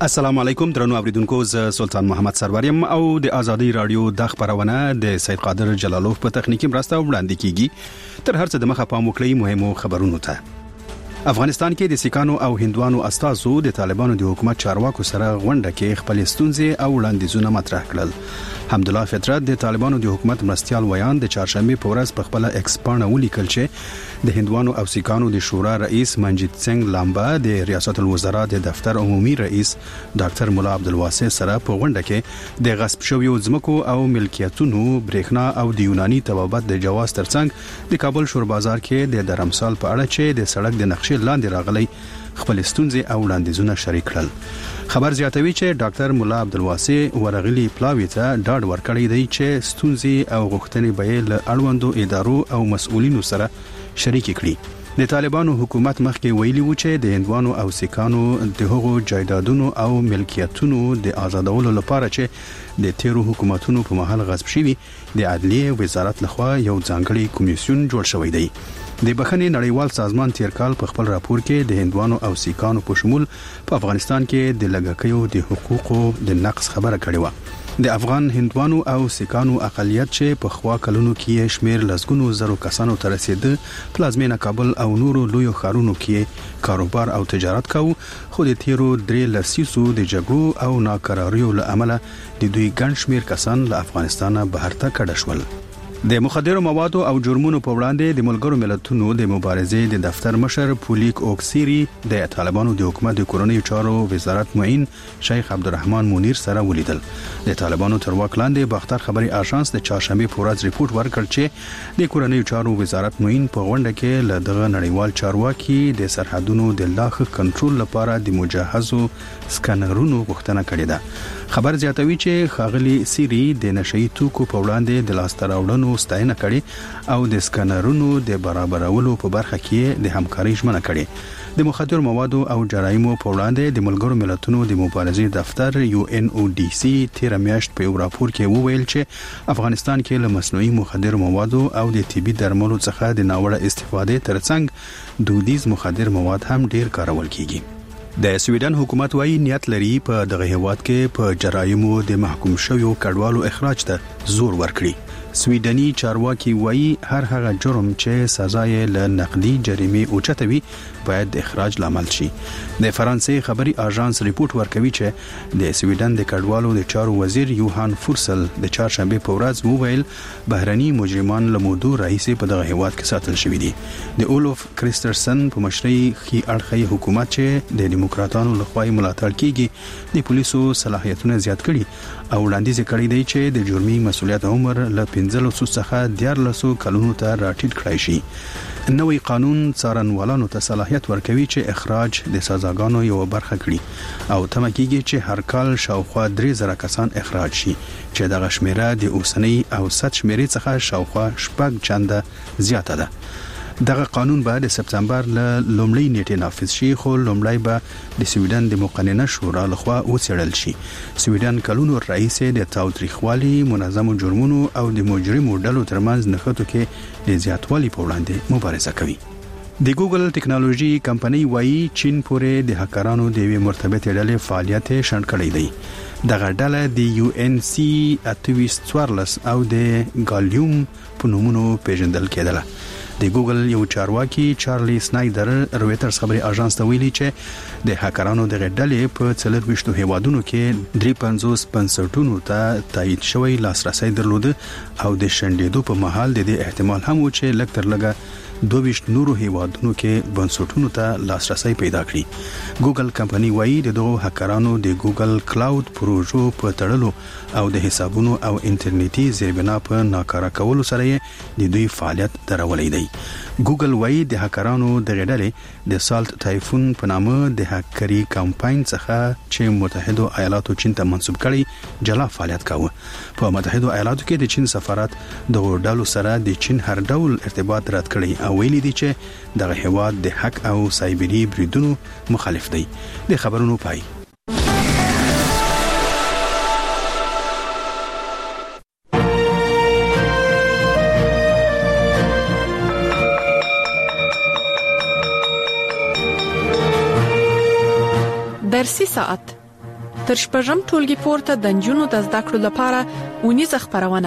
السلام علیکم درنو اوریدونکو، ز سلطان محمد سروریم او د ازادي رادیو د خبرونه د سید قادر جلالوف په تخنیکی مرسته وړاندې کیږي. تر هر څه د مخه پام وکړئ مهمو خبرونو ته. افغانستان کې د سیکانو او هندوانو استازو د طالبانو د حکومت چارواکو سره غونډه کې خپل ستونزې او وړاندیزونه مطرح کړل. حمدالله فطرت د طالبانو د حکومت مرستيال ویان د چهارشنبه په ورځ په خپل ایکس پاڼه ولیکل چې د هندوانو او سیکانو د شورا رئیس منجیت سنگ لامبا د ریاست الوزرا د دفتر عمومي رئیس ډاکټر مولا عبدالواسع سره په غونډه کې د غصب شویو ځمکو او ملکیتونو برېښنا او د یوناني طبابت د جواز ترڅنګ د کابل شور بازار کې د درمسال په اړه چې د سړک د نقشې لاندې راغلي خپل ستونزې او وړاندیزونه شریک کړل. خبر زیاتوي چې ډاکټر مولا عبدالواسع ورغلي پلاوی ته ډاډ ورکړی دی چې ستونزې او غوښتنې به له اړوندو ادارو او مسؤلینو سره شریک کړي. د طالبانو حکومت مخکې ویلي و چې د هندوانو او سیکانو د هغو جایدادونو او ملکیتونو د آزادولو لپاره چې د تیرو حکومتونو په مهال غصب شوي د عدلیه وزارت لخوا یو ځانګړی کمیسیون جوړ شوی دی. د بخښنې نړیوال سازمان تیر کال په خپل راپور کې د هندوانو او سیکانو په شمول په افغانستان کې د لږکیو د حقوقو د نقص خبره کړې و. د افغان هندوانو او سیکانو اقلیت چې په خوا کلونو کې شمیر لسګونو زرو کسانو ته رسیده پلازمینه کابل او نورو لویو ښارونو کې کاروبار او تجارت کاوه، خو د تیرو 3 لسیزو د جګړو او ناکراریو له امله د دوی ګڼ شمیر کسان له افغانستان بهر ته کډه شول. د مخدرو موادو او جرمونو په وړاندې د ملګرو ملتونو د مبارزې د دفتر مشر پولیک اوکسيري د طالبانو د حکومت د کورنیو چارو وزارت معین شیخ عبدالرحمن منیر سره ولیدل. د طالبانو تر واک لاندې باختر خبري آژانس د چهارشنبه په ورځ ریپورت ورکړ چې د کورنیو چارو وزارت معین په غونډه کې له دغه نړیوال چارواکي د سرحدونو د لاخ کنټرول لپاره د مجهزو سکانرونو غوښتنه کړې ده. خبر زیاتوي چې خاغلی سيري د نشئی توکو په وړاندې د لاستراوړنو ستاینه کړي او د سکانرونو د برابرولو په برخه کې د همکارۍ ژمنه کړي. د مخدر موادو او جرایمو په وړاندې د ملګرو ملتونو د مبارزې دفتر UNODC تیر میاشت په یو راپور کې وویل چې افغانستان کې له مصنوعي مخدر موادو او د طبي درملو څخه د ناوړه استفادې ترڅنګ دودیز مخدر مواد هم ډیر کارول کیږي. د سویډن حکومت وايي نیت لري په دغه هیواد کې په جرایمو د محکوم شویو کډوالو اخراج ته زور ورکړي. سویډني چارواکي وايي هر هغه جرم چې سزا یې له نقدي جریمې اوچتوي باید د اخراج لامل شي. د فرانسې خبري آژانس ریپورت ورکوي چې د سویډن د کډوالو د چارو وزیر یوهان فورسل د چهارشنبه په ورځ وویل بهرني مجرمان له مودو راهیسې په دغه هیواد کې ساتل شوي دي. د اولوف کریسترسن په مشرۍ خي اړخي حکومت چې د دیموکراتانو لخوا ملاتړ کیږي د پولیسو صلاحیتونه زیات کړي او وړاندیز کړی دی چې د جرمي مسؤلیت عمر له 15 څخه 14 کلونو ته راټیټ کړای شي. نوې قانون څارنوالانو ته صلاحیت ورکوي چې اخراج د سزاګانو یو برخه کړي او تمه کیږي چې هر کال شاوخوا 3000 کسان اخراج شي چې دغه شمیره د اوسنۍ او ست شمیرې څخه شاوخوا 6 چنده زیاته ده. دغه قانون به د سپتمبر له لومړۍ نیټې نافذ شي، خو لومړی به د سویډن د مقننه شورا لخوا وڅېړل شي. سویډن کلونو راهیسې د تاوتریخوالي، منظمو جرمونو او د مجرمو ډلو ترمنځ نښتو کې د زیاتوالي په وړاندې مبارزه کوي. د ګوګل ټیکنالوژي کمپنۍ وايي چین پورې د هکرانو د یوې مرتبطې ډلې فعالیت شنډ کړی دی. دغه ډله د UNC 2814 او د ګالیوم په نومونو پیژندل کېدله. د ګوګل یو چارواکي چارلی سنایدر رويټرز خبري آژانس ته ویلي چې د هکرانو د غډلې په 24 هیوادونو کې 53 بنسټونو ته تایید شوی لاسرسي درلود او د شنډېدو په محل د دې احتمال هم و چې لږ تر لږه 22 نورو هیوادونو کې بنسټونو ته لاسرسي پیدا کړي. ګوګل کمپنۍ وايي د دغو هکرانو د ګوګل کلاود پروژو په تړلو او د حسابونو او انټرنیټي زیربنا په ناکاره کولو سره د دوی فعالیت درولې دی. ګوګل وايي د هکرانو د غډلې د سالت تایفون په نامه د هکري کمپاین څخه چې متحده ایالاتو چین ته منسوب کړي جلا فعالیت کاوه. په متحده ایالاتو کې د چین سفارت د ډالو سره د چین هر ډول ارتباط رد کړي او ویلي دي چې دغه هیواد د حق او سایبری بریدونو مخالف دی. د خبرونو پای. درسي ساعت تر شپږم ټولګي پورته د نجونو د زده کړو لپاره ونیزه خپرونه.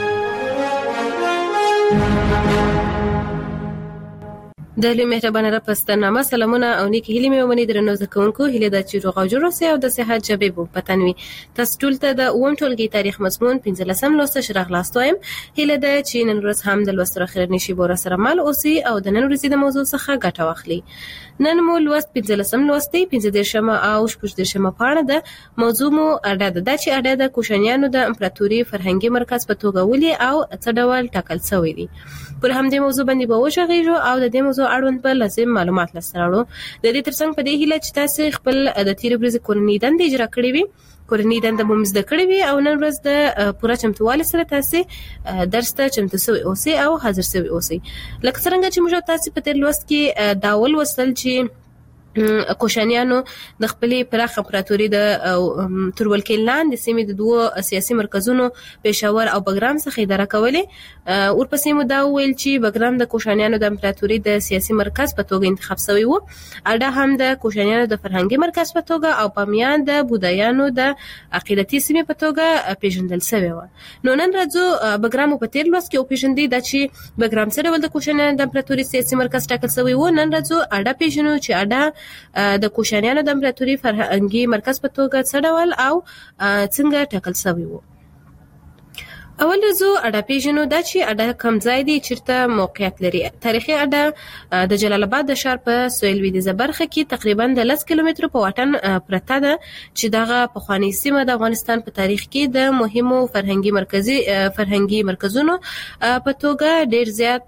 د لوی مهربانه را پستنامه سلامونه او نیکی هیلې مې ومني درنو زکونکو هیله د چې روغ او جوړ اوسئ او د صحت جبې بو پتنوي. تاسو ټول ته د اووم ټولګي تاریخ مضمون 15 لوست شرح لاستویم. هیله د چې نن ورځ هم د لوست اخر نشي بور سره مل اوسئ او د نن ورځې د موضوع څخه ګټه واخلئ. نن مو لوست 15 لوستي 15 او 16 پاڼه د موضوع مو اډه د چې اډه د کوشانیانو د امپراتوري فرهنګي مرکز په توګه ولي او څه ډول ټاکل شوی دی. پر همدې موضوع باندې به وشغېږو او د دې موضوع اړوند به لازم معلومات لسراړو. د دې ترڅنګ په دې هیله چې تاسو خپل د تیر ورځې کورنۍ دندې اجرا کړې وي، کورنۍ دنده مو مزده کړې وي او نن ورځ د پوره چمتووالي سره تاسو درس ته چمتو شوي اوسئ او حاضر شوي اوسئ. لکه څنګه چې موږ تاسو په تیر لوست کې داول وصل چې کوشانیانو د خپلې پراخ امپراتوري د ترولکې لاندې سیمې د دوه سیاسي مرکزونو پېښور او بګرام څخه اداره کولې. ورپسې مو دا وویل چې بګرام د کوشانیانو د امپراتوري د سیاسي مرکز په توګه انتخاب شوی و، اډه هم د کوشانیانو د فرهنګي مرکز په توګه او بامیان د بودایانو د عقیدتي سیمې په توګه پیژندل شوی و. نو نن راځو بګرام په تیر لوست کې پیژندې د چې بګرام سره ول د کوشانیانو د امپراتوري سیاسي مرکز ټاکل شوی و. نن راځو اډه پیژنو چې اډه د کوشانیانو د امپراتوري فرهنګي مرکز په توګه څه ډول او څنګه ټاکل شوی و. اول رزو اډه پیژنو دا چې اډه کوم ځای دی چیرته موقعیت لري. تاریخي اډه د جلال آباد د ښار په سویل لویدیځه برخه کې تقریبا د 10 کیلومتر په واټن پرته ده چې دغه پخوانی سیمه د افغانستان په تاریخ کې د مهمو فرهنګي مرکزونو په توګه ډیر زیات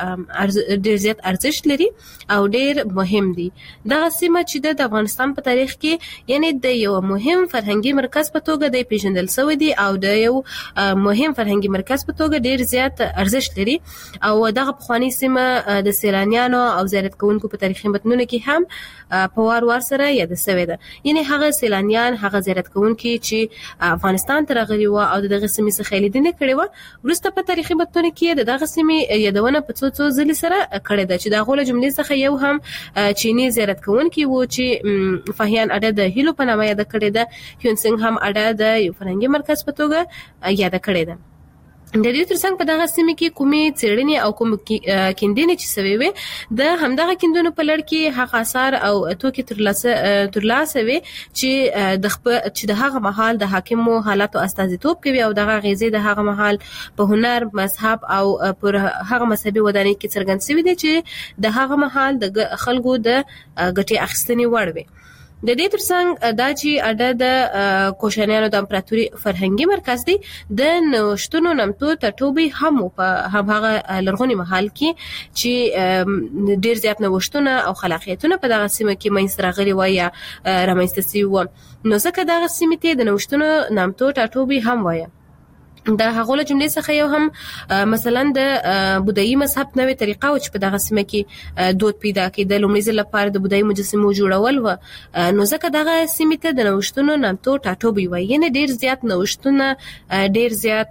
ارزښت لري او ډیر مهم دي. دغه سیمه چې د افغانستان په تاریخ کې یعنی د یو مهم فرهنګي مرکز په توګه د پیژندل شوی دی او د یو مهم فرهنګي مرکز په توګه ډیر زیات ارزښت لري او دغه پخوانی سیمه د سیلانیانو او زیارت کوونکو په تاریخي متنونو کې هم په وار سره یاد شوی ده. یعنی هغه سیلانیان هغه زیارت کوونکي چې افغانستان ته راغلي و او دغه سیمې څخه لیدنه کړې و، وروسته په تاریخي متنونو کې دغه سیمې یادونه په څو ځلې سره کړې ده چې دا غوله جملې څخه یو هم چینی زیارت کوونکي و چې فاهیان اډه د هیلو په نامه یاد کړې ده، هیونسنګ هم اډه د یو فرهنګي مرکز په توګه یاد کړې ده. د دې ترڅنګ په دغه سیمه کې کومې څېړنې او کوم کیندنې چې سوي وي د همدغه کیندونو په لړ کې هغه آثار او توکي ترلاسه وي چې د هغه مهال د حاکمو حالاتو استازیتوب کوي او دغه غیزې د هغه مهال په هنر، مذهب او پر هغه مذهبي ودانۍ کې څرګند شوی دی چې د هغه مهال د خلکو د ګټې اخیستنې وړ وي. د دې ترڅنګ دا چې اډه د کوشانیانو د امپراتوري فرهنګي مرکز دی د نوښتونو نمتو ټاټوبی هم په هغه لرغونی محل کې چې ډیر زیات نوښتونه او خلاقیتونه په دغه سیمه کې منځ راغلي وای یا رامنځته شوي و، نو ځکه دغه سیمه ته د نوښتونو نمتو ټاټوبی هم وای. د هغه له جملې څخه یو هم مثلا د بودایي مذهب نوې طریقه او چې په دغه سیمه کې دود پیدا کېدل، لومړی ځل لپاره د بودایي مجسمو جوړول و، نو ځکه دغه سیمه ته د نوښتونو نامتو ټاټوبی وایي. یعنی ډیر زیات نوښتونه، ډیر زیات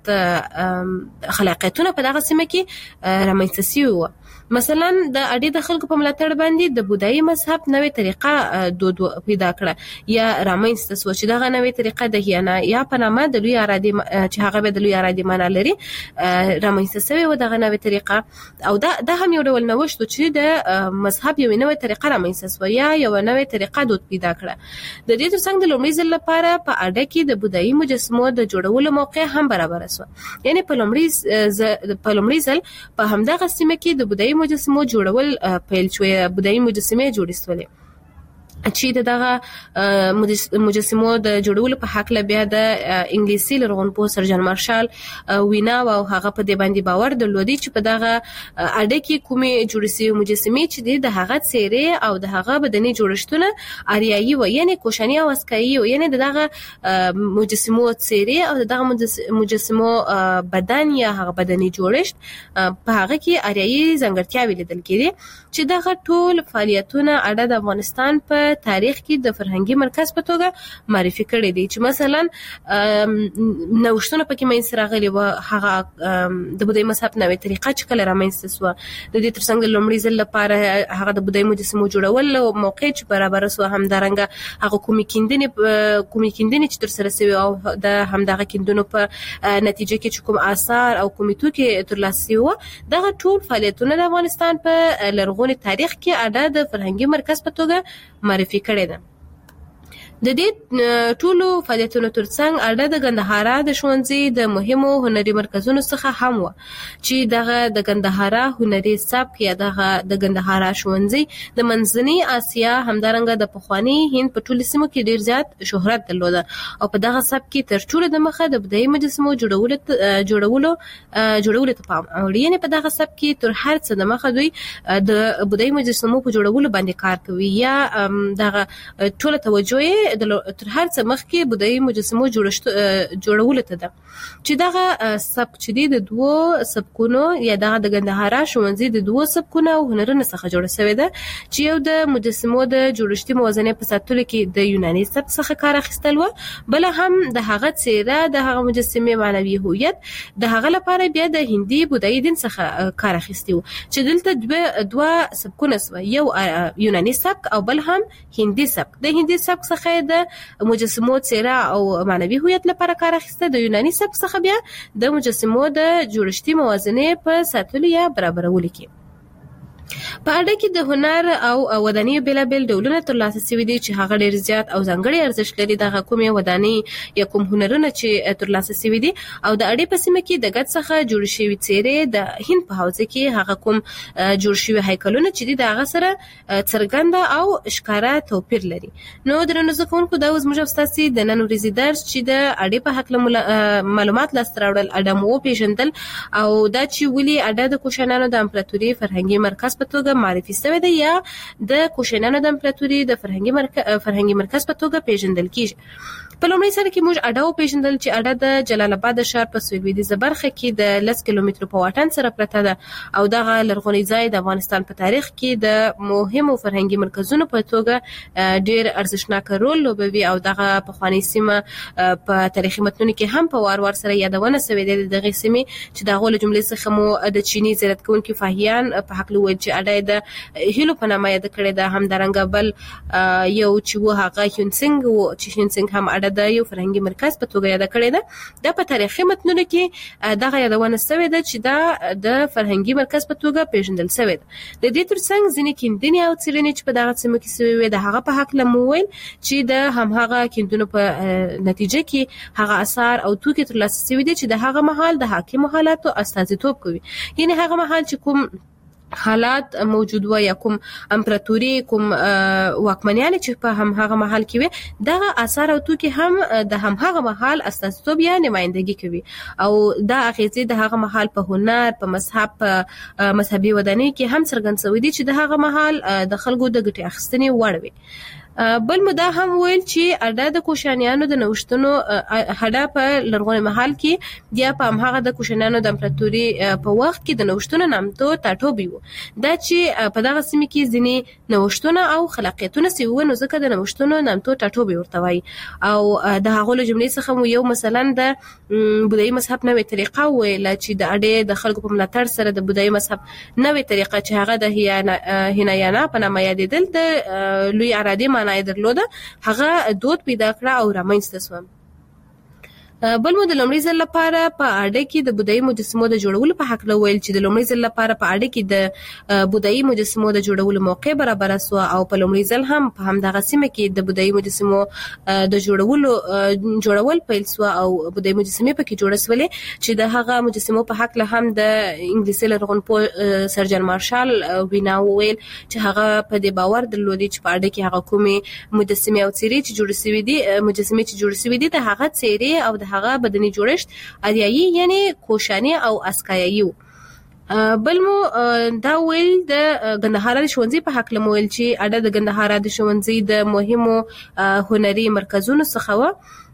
خلاقیتونه په دغه سیمه کې رامنځته شوي و. مثلا د اډې د خلکو په ملاتړ باندې د بودایي مذهب نوې طریقه دود پیدا کړه یا رامنځته شوه چې دغه نوې طریقه د هیانا یا په نامه د لوی ارادي چې هغه به د لوی ارادي معنا لري رامنځته شوی و دغه نوې طریقه او دا هم یو ډول نوښت چې د مذهب یو نوې طریقه رامنځته شوه یا یو نوې طریقه دود پیدا کړه. د دې ترڅنګ د لومړي ځل لپاره په اډه کې د بودایي مجسمو د جوړولو موقع هم برابر شو. یعنی په لومړي ځل په همدغه سیمه کې د بودایي مجسمو جوړول پیل شوی، بودایي مجسمې جوړې شولې چې دغه مجسمو د جوړولو په حق له بیا د انګلیسي لرغونپوه سر جان مارشال وینا او هغه په دې باندې باور درلودي چې په دغه اډه کې کومې جوړې شوې مجسمې چې د هغه څیرې او د هغه بدني جوړښتونه اریایي و، یعنی کوشاني او اسکایي و، یعنی دغه مجسمو څیرې او دغه مجسمو بدن یا هغه بدني جوړښت په هغه کې اریایي ځانګړتیاوې لیدل کېدې چې دغه ټول فعالیتونه اډه د افغانستان په تاریخ کې د فرهنګي مرکز په توګه معرفي کړی دی چې مثلا نوښتونه پکې مینځ راغلي و هغه د بودایي مذهب نوې طریقه چې کله رامنځته شوه د دې ترڅنګ د لومړي ځل لپاره هغه د بودایي مجسمو جوړول او موقع چې برابر شو همدارنګه هغه کومې کیندنې چې تر سره شوی او د همدغه کیندونو په نتیجه کې چې کوم آثار او کومې توکي ترلاسه شوی دغه ټول فعالیتونه د افغانستان په لرغوني تاریخ کې اډه د فرهنګي مرکز په توګه معرفي کړی ده. د دې ټولو فعالیتونو ترڅنګ اډه د ګندهارا د ښوونځي د مهمو هنري مرکزونو څخه هم و چې دغه د ګندهارا هنري سبک یا دغه د ګندهارا ښوونځي د منځنۍ اسیا همدارنګه د پخوانی هند په ټولو سیمو کې ډیر زیات شهرت درلوده او په دغه سبک کې تر ټولو د مخه د بودایي مجسمو جوړولو ته پام اړ یعنی په دغه سبک کې تر هر څه د مخه دوی د بودایي مجسمو په جوړولو باندې کار کوي یا دغه ټول توجه تر هر څه مخکې بودایي مجسمو جوړولو ته ده چې دغه سبک چې د دوو سبکونو یا دغه د ګندهارا ښوونځي د دوو سبکونو او هنرونو څخه جوړ شوی ده چې یو د مجسمو د جوړښتي موازنې په ساتلو کې د یوناني سبک څخه کار اخیستل و بل هم د هغه څیره د هغه مجسمې معنوي هویت د هغه لپاره بیا د هندي بودایي دین څخه کار اخیستی و چې دلته دوه سبکونه سو یو یوناني سبک او بل هم هندي سبک د هندي سبک څخه د مجسمو څیره او معنوي هویت لپاره کار اخیسته د یوناني سبک څخه بیا د مجسمو د جوړښتي موازنې په ساتلو یا برابرولو کې په اډه کې د هنر او ودانۍ بیلابل ډولونه ترلاسه شوي دي چې هغه ډیر زیات او ځانګړي ارزښت لري دغه کومې ودانۍ یا کوم هنرونه چې ترلاسه شوي دي او د اډې په سیمه کې د ګډ څخه جوړ شوي څیرې د هند په حوزه کې هغه کوم جوړ شوي هیکلونه چې د هغه سره څرګنده او ښکاره توپیر لري. نو درنو زده کوونکو دا زموږ ستاسو د نن ورځې درس چې د اډې په حق معلومات لاسته راوړل اډه مو پیژندل او دا چې ولې اډه د کوشانانو د امپراتوري فرهنګي مرکز په توګه معرفي شوی دی یا د کوشانانو د امپراتوري د فرهنګي مرکز په توګه پیژندل کیږي. په لومړي سره کې موږ اډه پیژندل چې اډه د جلال آباد ښار په سویلویدیځه برخه کې د 10 کیلومترو په واټن سره پرته ده او دغه لرغونی ځای د افغانستان په تاریخ کې د مهمو فرهنګي مرکزونو په توګه ډیر ارزښتناک رول لوبوي او دغه پخوانی سیمه په تاریخي متنونو کې هم په وار سره یادونه شوې ده دغه سیمه چې دغه جملې څخه مو د چینی زیارت کوونکو فاهیان په حق لوي چې اډه د هیلو په نامه یاد کړی ده همدارنګه بل یو چې و هغه هیونسنګ او چې هیونسنګ هم اډه د یو فرهنګي مرکز په توګه یاد کړی ده د په تاریخي متنونو کې دغه یادونه شوې ده چې دا د فرهنګي مرکز په توګه پیژندل شوی ده. د دې ترڅنګ ځینې کیندنې او څیړنې چې په دغه سیمه کې شوې وي د هغه په حق لمویل چې د همغه کیندونو په نتیجه کې هغه آثار او توکي ترلاسه شوي دي چې د هغه مهال د حاکم حالاتو استازیتوب کوي یعنی هغه مهال چې کوم حالات موجود و یا کوم امپراتوري کوم واکمنیان چې په هغه محل کې وي دغه آثار او توکي هم د هغه محل استازیتوب یا نمائندګي کوي او دا اغیزې د هغه محل په هنر په مذهب په مذهبي ودانۍ کې هم څرګند شوی دي چې د هغه محل د خلکو د ګټې اخیستنې وړ وي. بل مدا هم ویل چې اډه د کوشانیانو د نوښتونو هډه په لرغوني محل کې یا په هغه د کوشانیانو د امپراتوري په وخت کې د نوښتونو نامتو ټاټوبي وو دا چې په دغه سیمه کې ځینې نوښتونه او خلاقیتونه سوي نو ځکه د نوښتونو نامتو ټاټوبي ورته وایي او د هغه جملې څخه یو مثلا د بودایي مذهب نوې طریقه ویل چې د اډې د خلکو په ملاتړ سره د بودایي مذهب نوې طریقه چې هغه د هینایانا په نامه یادېدل د لوی ارادي معنی درلوده هغه دود پیدا کړ او رامنځته شو. بل مو د لومړي ځل لپاره په اډه کې د بودایي مجسمو د جوړولو په حق ویل چې د لومړي ځل لپاره په اډه کې د بودایي مجسمو د جوړولو موقع برابر شو او په لومړي ځل هم په همدغه سیمه کې د بودایي مجسمو د جوړول پیل شو او بودایي مجسمې پکې جوړ شولې چې د هغه مجسمو په حق له هم د انګلیسي لرغونپوه سرجن مارشال وینا ویل چې هغه په دې باور درلودي چې په اډه کې هغه کومې مجسمې او څیرې چې جوړ شوي دي د هغه څیرې او هغه بدني جوړښت اریایي یعنی کوشاني او اسکایي. بل مو دا ویل د ګندهارا د ښوونځي په حق لمویل چې اډه د ګندهارا د ښوونځي د مهمو هنري مرکزونو څخه و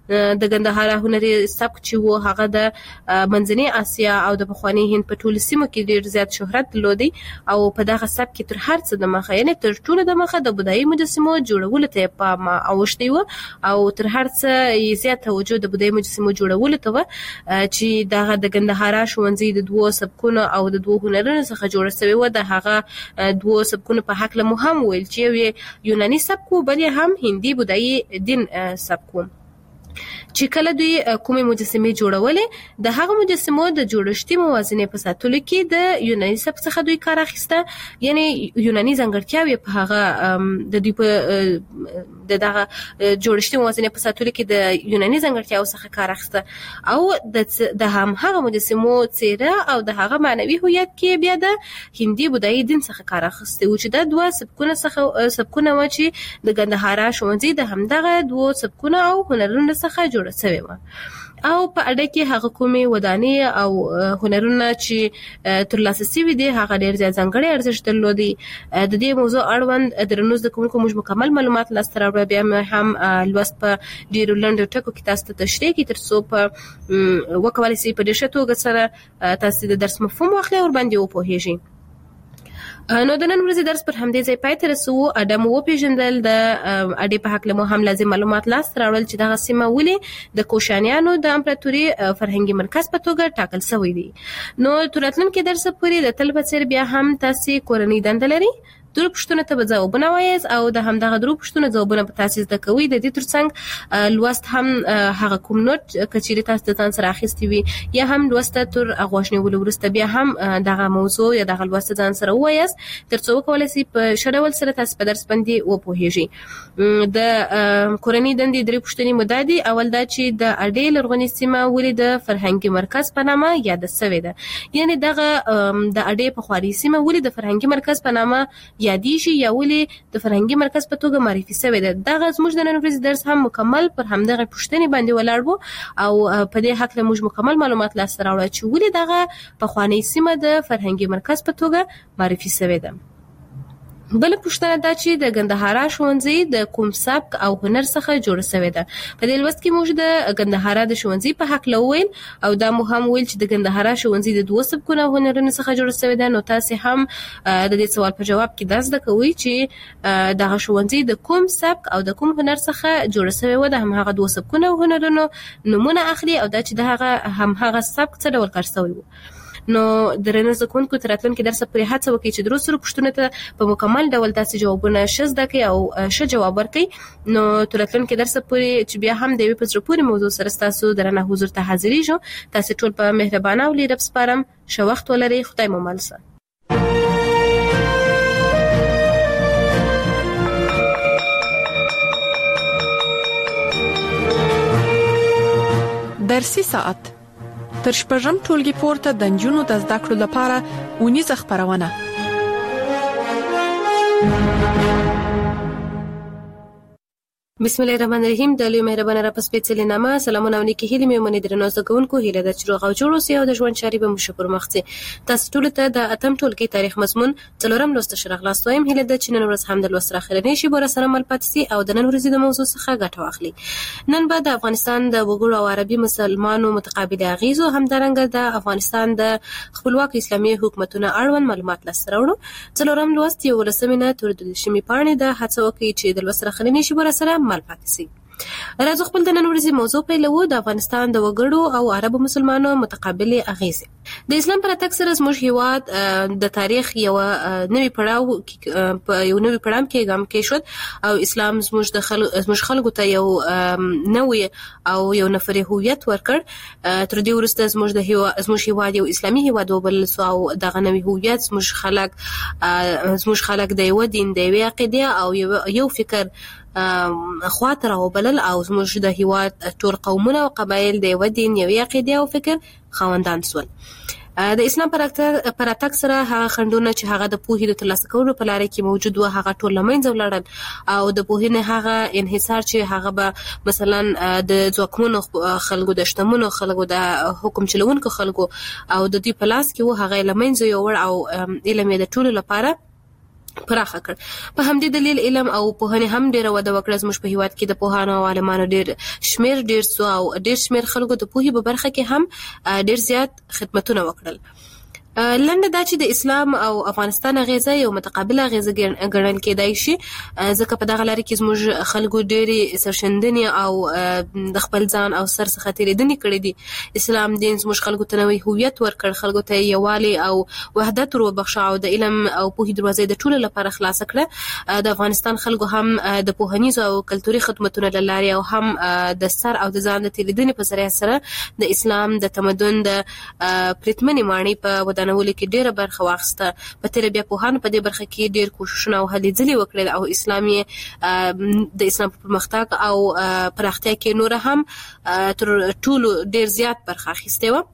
د ګندهارا هنري سبک چې وو هغه د منځنۍ اسیا او د پخوانی هند په ټولو سیمو کې ډیر زیات شهرت درلودي او په دغه سبک کې تر هر څه د مخه یعنی تر ټولو د مخه د بودایي مجسمو جوړولو ته پام اوښتي وو او تر هر څه زیات توجه د بودایي مجسمو جوړولو ته چې دغه د ګندهارا ښوونځي د دوو سبکونو او د دوو هنرونو څخه جوړ شوی و د هغه دوو سبکونو په حق له مهم ویل چې یوناني سبک بل هم هندي بودایي دین سبک چې کله دوی کومې مجسمې جوړولې د هغه مجسمو د جوړښتي موازنې په ساتلو کې د یوناني سبک څخه دوی کار اخیسته یعنی یوناني ځانګړتیاوې په هغه د دوی په دغه جوړښتي موازنې په ساتلو کې د یوناني ځانګړتیاو څخه کار اخیسته او د هغه مجسمو څیره او د هغه معنوي هویت کې بیا د هندي بودایي دین څخه کار اخیسته او چې د دوه سبکونه و چې د ګندهارا ښوونځي د همدغه دوه سبکونه او هنرونو څخه جوړ شوی و او په اړه کې هغه کومې ودانې او هنرونه چې ترلاسه شوي دي هغه ډېر زیات ځانګړي ارزښت درلودي د دې موضوع اړوند درنو زده کوونکو موږ مکمل معلومات لاسته راوړو بیا هم لوست په ډېرو لنډو ټکو کې تاسو ته تشریح کړي تر څو په وکولای شي په ډېر ښه توګه سره تاسو د درس مفهوم واخلئ او باندې وپوهیږئ نو د نن ورځې درس پر همدې ځای پای ته رسو اډم وپېژندل د اډې په حق له مو هم لازم معلومات لاسته راوړل چې دغه سیمه ولې د کوشانیانو د امپراتوري فرهنګي مرکز په توګه ټاکل شوی دی نو تر راتلونکي درس پورې د تل په څیر بیا هم تاسو کورنۍ دنده لري درو پښتنه ته ځوابونه وایي او د همدغه درو پښتنه ځوابونه په تاسو زده کوي د دې ترڅنګ لوست هم هغه کوم نوٹ کچېری تاسو ته ځان سره اخیستي وي یا هم لوست تر اغوښنې ولورسته بیا هم دغه موضوع یا دغه لوست ځان سره وایي تر څو کولای شي په شډول سره تاسو په درس باندې وپوهیږئ د کورنۍ دندې درې پښتنې مدادي اول دا چې د اډې لرغونی سیمه ولې د فرهنګي مرکز په نامه یاد شوی ده یعنی دغه د اډې په خواري سیمه ولې د فرهنګي مرکز په نامه یادېږي یا ولې د فرهنګي مرکز په توګه معرفي شوی ده دغه زموږ د نن ورځې درس هم مکمل پر همدغه پوښتنې باندې ولاړ وو او په دې حق له موږ مکمل معلومات لاسته راوړل چې ولې دغه پخوانی سیمه د فرهنګي مرکز په توګه معرفي شوی ده بل پوښتنه دا چې د ګندهارا ښوونځي د کوم سبک او هنر څخه جوړ شوی ده په دې لوست کې موږ د ګندهارا د ښوونځي په حق لویل او دا مو هم ویل چې د ګندهارا ښوونځي د دوه سبکونو او هنرونو څخه جوړ شوی ده نو تاسو هم د دې سوال په جواب کې دا زده کوئ چې دغه ښوونځي د کوم سبک او د کوم هنر څخه جوړ شوی و د همغه دوه سبکونو او هنرونو نمونه اخلي او دا چې دغه همغه سبک څه ډول کار شوی و نو درنو زکونکو تر راتلونکي درس پورې هڅه وکړئ چې درو سره پوښتنو ته په مکمل ډول تاسو جوابونه شزده کوي او ښه جواب ورکړئ نو تر راتلونکي درس پورې چې بیا هم د یوې په زړه پورې موضوع سره تاسو درنه حضور ته حاضرېږو تاسو ټول په مهربانه او لیرب سپارم ښه وخت ولرئ خدای مو مل شه درسي ساعت تر شپږم ټولګي پورته د نجونو د زده کړو لپاره اونیزه خبرونه بسم الله الرحمن الرحیم د لوی مهربانه را پسپېڅلې نامه سلامونه او نیکی هیلې مې منې درنو زده کوونکو هیله ده چې روغ او جوړ اوسئ او د ژوند چارې به مو ښه پرمخ تاسو ټول ته د اتم ټولګي تاریخ مضمون څلورم لوست شرح خلاصوم هیله ده چې نن ورځ هم د لوست راخرنې شي بور سره مل پاتې سي او د نن ورځې د موضوع څخه ګټه واخلي نن به د افغانستان د وګړو او عربي مسلمانانو متقابل اغیزو همدارنګه د افغانستان د خپلواک اسلامي حکومتونو اړوند معلومات لاسته راوړو څلورم لوست یو رسمینه تر د شمی پاڼې د هڅه وکړي چې د لوست راخرنې شي بور سره مل پاتې سي راځو خپل د نن ورځې موضوع پیلوو د افغانستان د وګړو او عربو مسلمانانو متقابل اغیزې د اسلام پر اتک سره زموږ هیواد د تاریخ یو نوې پړاو کې ګام کې شو او اسلام زموږ خلکو ته یو نوې او یو نفري هویت ورکړ تر دې وروسته زموږ هیواد یو اسلامي هیواد وبلل سو او دغه نوې هویت زموږ خلک د یو دین د یو عقیده او یو فکر خواطر او بلل او زموږ د هیواد ټول قومونه او قبایل د یو دین یو عقیده او فکر خاوندان سول د اسلام پر اتک سره هغه خندونه چې هغه د پوهې د ترلاسه کولو په لار کې موجود و هغه ټول لمنځه ولاړل او د پوهې نه هغه انحصار چې هغه به مثلا د ځواکمنو خلکو د شتمنو خلکو د حکم چلوونکو خلکو او د دې پلاس کې و هغه لمنځه یو ور او علم د ټول لپاره پراخه کړ. په همدې دلیل علم او پوهنې هم ډیره وده وکړه. زموږ په هیواد کې د پوهانو او عالمانو ډیر شمیر او ډیر شمیر خلکو د پوهې په برخه کې هم ډیر زیات خدمتونه وکړل. لنډه دا چې د اسلام او افغانستان غیزه یو متقابله غیزه ګڼل کېدای شي، ځکه په دغه لار کې زموږ خلکو ډېری سرشندنې او د خپل ځان او سر څخه تېرېدنې کړې دي. اسلام دین زموږ خلکو ته نوی هویت ورکړ، خلکو ته یووالی او وحدت وروبخښه او د علم او پوهې دروازې د ټولو لپاره خلاصه کړه. د افغانستان خلکو هم د پوهنیزو او کلتوري خدمتونو له لارې او هم د سر او د ځان د تېرېدنې په ذریعه سره د اسلام د تمدن د پرتمنې ماڼۍ په ودانولو کې ډیره برخه واخیسته. په تېره بیا پوهانو په دې برخه کې ډیر کوششونه او هلې ځلې وکړل او د اسلام په پرمختګ او پراختیا کې نور هم تر ټولو ډیر زیات برخه اخیستې وه.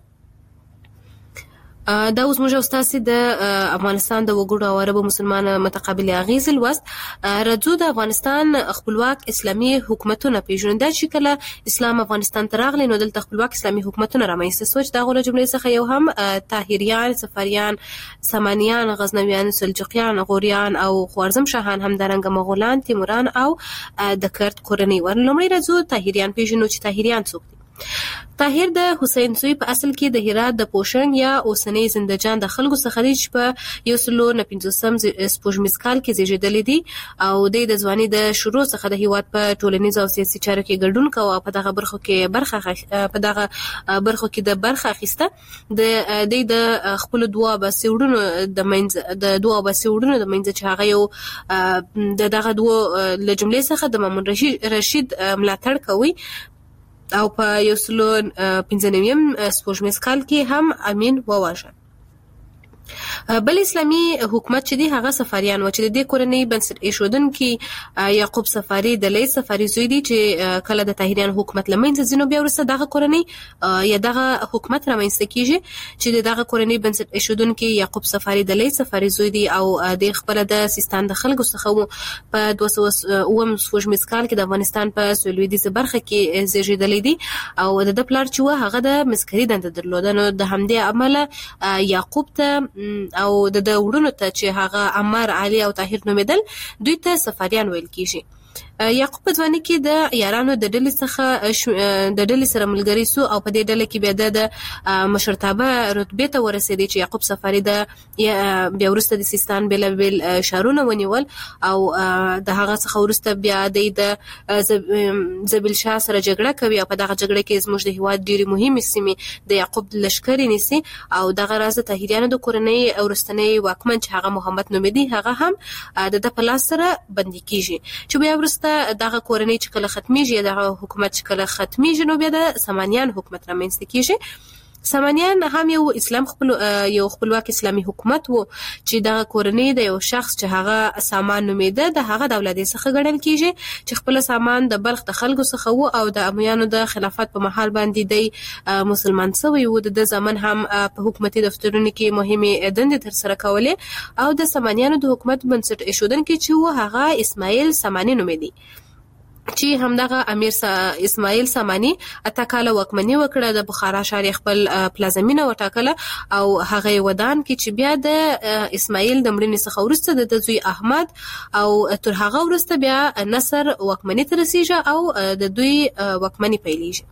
دا اوس موږ استاسي د افغانستان د وګړو او عربو مسلمان متقابل اغیز لوست. راځو د افغانستان خپلواک اسلامي حکومتونه پیژنو. دا چې کله اسلام افغانستان ته راغلی نو دلته خپلواک اسلامي حکومتونه رامنځته شول. د هغو له جملې څخه یو هم طاهریان، صفریان، سامانیان، غزنویان، سلجوقیان، غوریان او خوارزم شاهان، همدارنګه مغولان، تیموران او د کرد کورنۍ ور. لومړی راځو طاهریان پیژنو چې طاهریان څوک دي. طاهر د حسین سوی په اصل کې د هرات د پوشنګ یا اوسنۍ زندجان د خلکو څخه دی چې په 1950 سپوږمیز کال کې زیږیدلی دی او د ځوانۍ د شروع څخه د هیواد په ټولنیز او سیاسي چارو کې ګډون کوي او په دغه برخو کې د برخه اخیسته. د خپل دوه بسیوړونو د منځ چې هغه یو دغه دوه له جملې څخه د مامون رشید ملاتړ کوي او په 1995 سپوږمیز کال کې هم امین وواژه. بل اسلامي حکومت چې دی هغه صفاریان و چې د دې کورنۍ بنسټ ایښودونکي یعقوب صفاري د لوی صفاري زوی دی چې کله د طاهریان حکومت له منځه ځي نو بیا وروسته دغه کورنۍ یا دغه حکومت رامنځته کېږي چې دغه کورنۍ بنسټ ایښودونکي یعقوب صفاري د لوی صفاري زوی دی او د خپله د سیستان د خلکو څخه په 209 سپوږمیز کال کې د افغانستان په سویلویدیځه برخه کې زیږېدلی دی او د پلار چې و هغه د مسکري دنده درلوده. نو د همدې امله یعقوب ته او د وړونو ته چې هغه عمر، علي او طاهر نومېدل دوی ته صفاریان ویل کېږي. یعقوب په ځوانۍ کې د یارانو د ډلې سره ملګری سو او په دې ډله کې بیا د مشرتابه رتبې ته ورسېدی چې یعقوب صفاري بیا وروسته د سیستان بېلابېل ښارونه ونیول او د هغه څخه وروسته بیا د زبیل شاه سره جګړه کوي او په دغه جګړه کې زموږ د هېواد ډېرې مهمې سیمې د یعقوب لښکرې نیسي او دغه راز د طاهریانو د کورنۍ وروستنی واکمن چې هغه محمد نومېدی هغه هم د ده په لاس سره بندي کېږي. چې بیا وروسته دغه کورنۍ چې کله ختمیږي یا دغه حکومت چې کله ختمیږي نو بیا د سامانیان حکومت رامنځته کېږي. سامانیان هم یو خپلواک اسلامي حکومت و چې دغه کورنۍ د یو شخص چې هغه سامان نومېده د هغه د اولادې څخه ګڼل کېږي چې خپل سامان د بلخ د خلکو څخه و او د امویانو د خلافت په مهال باندې دی مسلمان شوی و. د زمن هم په حکومتي دفترونو کې مهمې دندې ترسره کولې او د سامانیانو د حکومت بنسټ ایښودونکی چې و هغه اسماعیل ساماني نومېدی چې همدغه امیر اسماعیل ساماني 8 کاله واکمني وکړه. د بخارا ښار خپل پلازمینه وټاکله او هغه ودان کې چې بیا د اسماعیل د مړینې څخه وروسته د زوی احمد او تر هغه وروسته بیا نصر واکمني ته رسیږي او د دوی واکمني پیلېږي.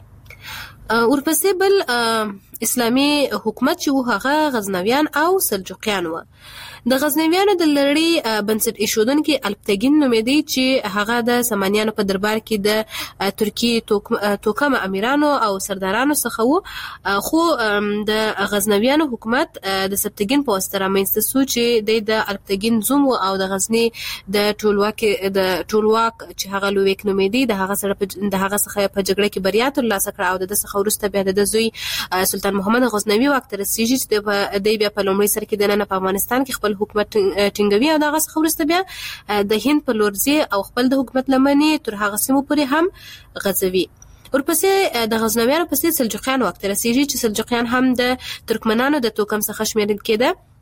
ورپسې بل اسلامي حکومت چې هغه غزنویان او سلجوقیان و. د غزنویانو د لړۍ بنسټ ایښودونکي الپتګین نومېدی چې هغه د سامانیانو په دربار کې د ترکي توکم امیرانو او سردارانو څخه و. خو د غزنویانو حکومت د سبتګین په واسطه رامنځته شو چې د الپتګین زوم او د غزني د ټولواک چې هغه لویک نومېدی د هغه څخه په جګړه کې بریا ترلاسه کړه او د څخه وروسته بیا د زوی سلطان محمد غزنوي واک ته رسیږي چې د بیا په لومړي سر کې د نن په افغانستان کې خپل حکومت ټینګوي او دغه څخه وروسته بیا د هند په لور ځي او خپل د حکومت لمنې تر هغه سیمو پورې هم غځوي. ورپسې د غزنویانو پسې سلجوقیان واک ته رسیږي چې سلجوقیان هم د ترکمنانو د توکم څخه شمیرل کېده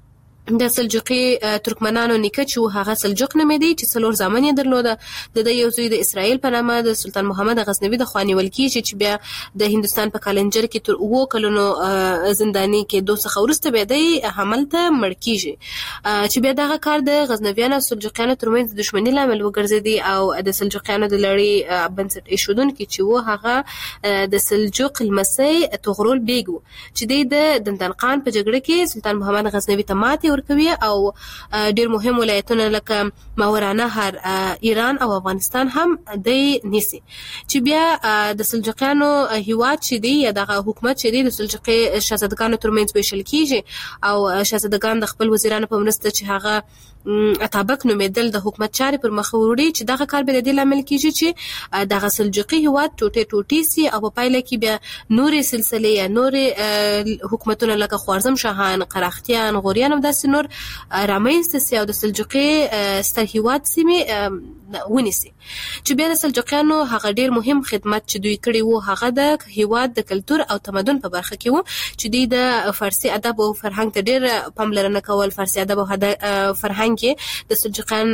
د سلجوقي ترکمنانو نیکه چې هغه سلجوق نومېدی چې څلور زامن یې درلوده. د یو زوی د اسرائیل په نامه د سلطان محمد غزنوي د خوا نیول کیږي چې بیا د هندستان په کالنجر کې تر 7 کلونو زنداني کې دوه څخه وروسته بیا د حمل ته مړ کیږي چې بیا دغه کار د غزنویانو او سلجوقیانو ترمنځ د دښمنۍ لامل وګرځېدی او د سلجوقیانو د لړۍ بنسټ ایښودونکي چې و هغه د سلجوق لمسی طغرل بیګ و چې د دندان خان په جګړه کې سلطان محمد غزنوي ته ماتې ورکوي او ډیر مهم ولایتونه لکه ماورانهر، ایران او افغانستان هم د نیسي چې بیا د سلجوقیانو هیواد چې دی یا دغه حکومت چې دی د سلجوقي شاهزادګانو ترمنځ ویشل کیږي او شاهزادګان د خپل وزیرانو په مرسته چې هغه عطابک نومېدل د حکومت چارې پر مخ وړي چې دغه کار به د دې لامل کیږي چې دغه سلجوقي هیواد ټوټې سي او په پایله کې بیا نورې سلسلې یا نورې حکومتونه لکه خوارزم شاهان، قراختیان، غوریان او داسې نور رامنځته سي او د سلجوقي ستر هیواد سیمې ونیسي چې بیا د سلجوقیانو هغه ډیر مهم خدمت چې دوی کړی وو هغه د هیواد د کلتور او تمدن په برخه کې وو چې دوی د فارسي ادب او فرهنګ ته ډیر پاملرنه کول. فارسي ادب او فرهنګ کې د سلجوقیان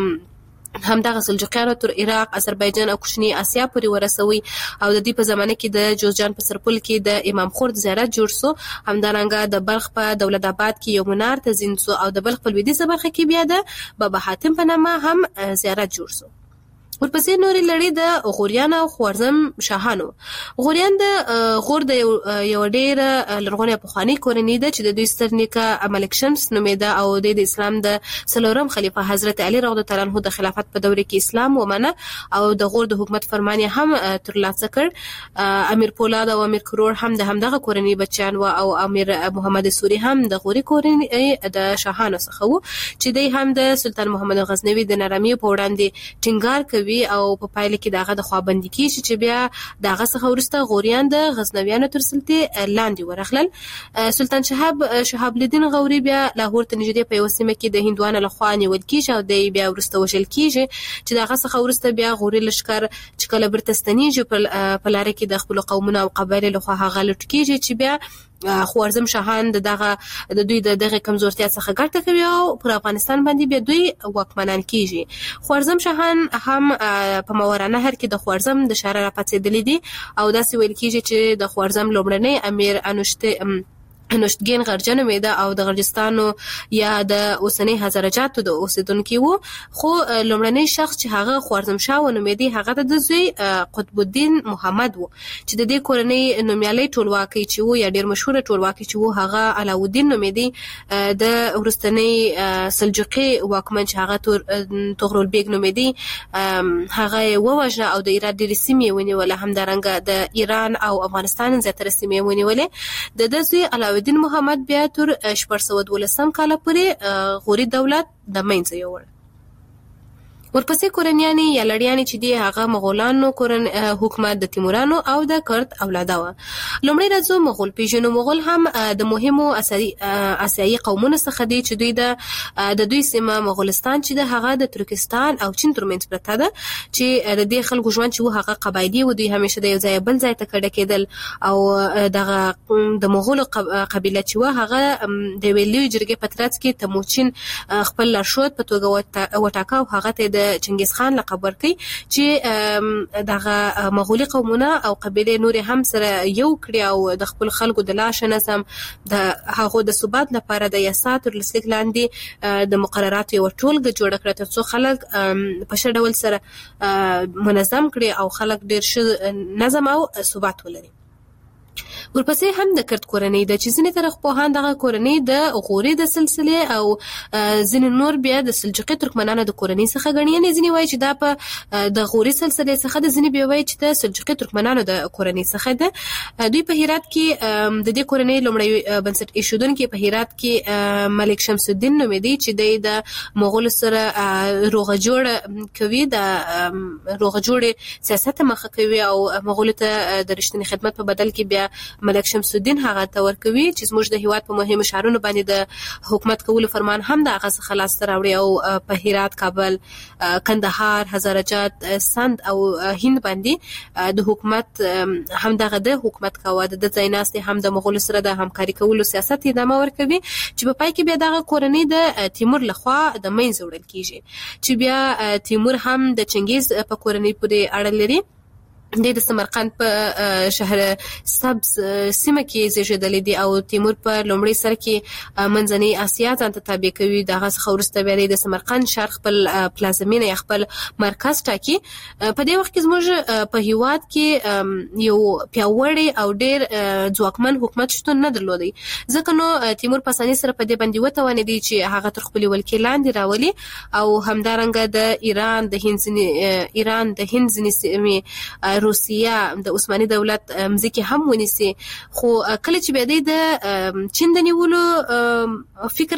همدغه سلجوقیانو تر عراق، آذربایجان او کوچنی آسیا پورې ورسوي او د دې په زمانه کې د جوزجان په سرپل کې د امام خورد زیارت جوړ سو. همدارنګه د بلخ په دولت آباد کې یو منار تزین سو او د بلخ په لویدیځه برخه کې بیا د بابا حاتم په نامه هم زیارت جوړ سو. ورپسې نورې لړۍ د غوریان او خوارزم شاهانو. غوریان د غور د یو ډېر لرغونې پخوانۍ کورنۍ ده چې د دوی ستر نیکه ملک شمس نومېده او د اسلام د څلورم خلیفه حضرت علي رضی الله عنه د خلافت په دوره کې اسلام ومنه او د غور د حکومت فرمان یې هم ترلاسه کړ. امیر پولاد او امیر کرور هم د همدغه کورنۍ بچیان و او امیر محمد سوري هم د غوري کورنۍ د شاهانو څخه و چې دوی هم د سلطان محمد غزنوي د نرمۍ په وړاندې ټینګار کوي او په پایله کې دغه د خوابندي کیږي چې بیا دغه څخه ورسته غوریان د غزنویانو تر سلطې لاندې ورغلل. سلطان شهاب الدین غوري بیا لاهور ته نږدې په یو سیمه کې د هندوانو لخوا نیول کیږي او د بیا ورسته وژل کیږي چې دغه څخه ورسته بیا غوري لشکر چې کله برته ستنیږي په لاره کې د خپل قومونو او قبایل لخوا هغه لټ کیږي چې بیا خوارزم شاهان د دوی دغه کمزورتیا څخه ګټه کوي او پر افغانستان باندې بیا دوی واکمنان کیږي. خوارزم شاهان هم په ماورانهر کې د خوارزم د شهر راپاتېدلې دي او داسې ویل کیږي چې د خوارزم لومړنی امیر انوشتګین غرجه نومېده او د غرجستانو یا د اوسنۍ هزارجاتو د اوسیدونکي وو خو لومړنی شخص چې هغه خوارزم شاه نومېدی هغه د زوی قطب الدین محمد وو چې د دې کورنۍ نومیالي ټولواکي چې وو یا ډیر مشهور ټولواکي چې وو هغه علاؤالدین نومېدی. د ورستنۍ سلجوقي واکمن چې هغه طغرل بیګ نومېدی هغه ووژنه او د ایران ډېرې سیمې ونیولې. همدارنګه د ایران او افغانستان زیاتره سیمې ونیولې. د زوی علاؤالدین محمد بیا تر 1412 کال پورې غوري دولت د منځه یووړ. ورپسې کورنیانی یا لړیانی چې دی هغه مغولانو حکومت د تیمورانو او د کرد اولاده و. لومړی راځو مغول پیژنو. مغول هم د مهمو آسیایي قومونو څخه دي چې دوی د دوی سیمه مغولستان چې د هغه د ترکستان او چین ترمنځ پرته ده چې د دې خلکو ژوند چې هغه قبایلی و. دوی همیشه د یو ځای بل ځای ته کډه کېدل او دغه د مغول قبیله چې هغه د ویلي جرګې په ترڅ کې تموچین خپل لارښود په توګه وټاکاو هغه ته د چنګیز خان لقب ورکړي چې دغه مغولي قومونه او قبیله نور هم سره یو کړي او د خپل خلکو د لاش نظم د هغه د ثبات لپاره د یاسات لسلیک لاندې د مقررات یو ټولګه جوړ کړه ترڅو خلک په ښه ډول سره منظم کړي او خلک ډیر نظم او ثبات ولري. ورپسې هم د کرد کورنۍ د چې ځینې طرف پوهان دغه کورنۍ د غوري د سلسله او ځینې نور بیا د سلجوقي ترکمنانو د کورنۍ څخه ګڼي. یعنې ځینې وایي چې دا په د غوري سلسله څخه د ځینې بیا وایي چې د سلجوقي ترکمنانو د کورنۍ څخه ده. دوی په هرات کې د دې کورنۍ لومړی بنسټ ایښودونکی په هرات کې ملک شمس الدین نومېدی چې د مغولو سره روغه جوړ کوي، د روغه جوړې سیاست مخه کوي او مغولو ته د رښتینی خدمت په بدل کې بیا ملک شمس الدین هغه ته ورکوي چې زموږ د هیواد په مهمو ښارونو باندې د حکومت کولو فرمان هم د هغه څخه لاسته راوړي او په هرات، کابل، کندهار، هزارجات، سند او هند باندې د حکومت هم د حکومت کاوه د ځایناستي هم د مغولو سره د همکاري کولو سیاست ادامه ورکوي چې په پای کې بیا دغه کورنۍ د تیمور لخوا د منځ وړل کیږي چې بیا تیمور هم د چنګیز په کورنۍ پورې اړه لري. د سمرقند په شهر سبز سیمه کې زیږیدلی دی او تیمور په لومړي سر کې منځنۍ اسیا ځان ته تابع کوي. دغه څخه وروسته بیا د سمرقند ښار خپل پلازمینه یا خپل مرکز ټاکي. په دې وخت کې زموږ په هیواد کې یو پیاوړی او ډیر ځواکمن حکومت شتون نه درلودی، ځکه نو تیمور په اسانۍ سره په دې باندې وتوانیدي چې هغه تر خپل ولکې لاندې راولي او همدارنګه د ایران د هند ځینې سیمې، روسیه، د عثماني دولت مځکې هم ونیسي. خو کله چې بیا د چین د نیولو فکر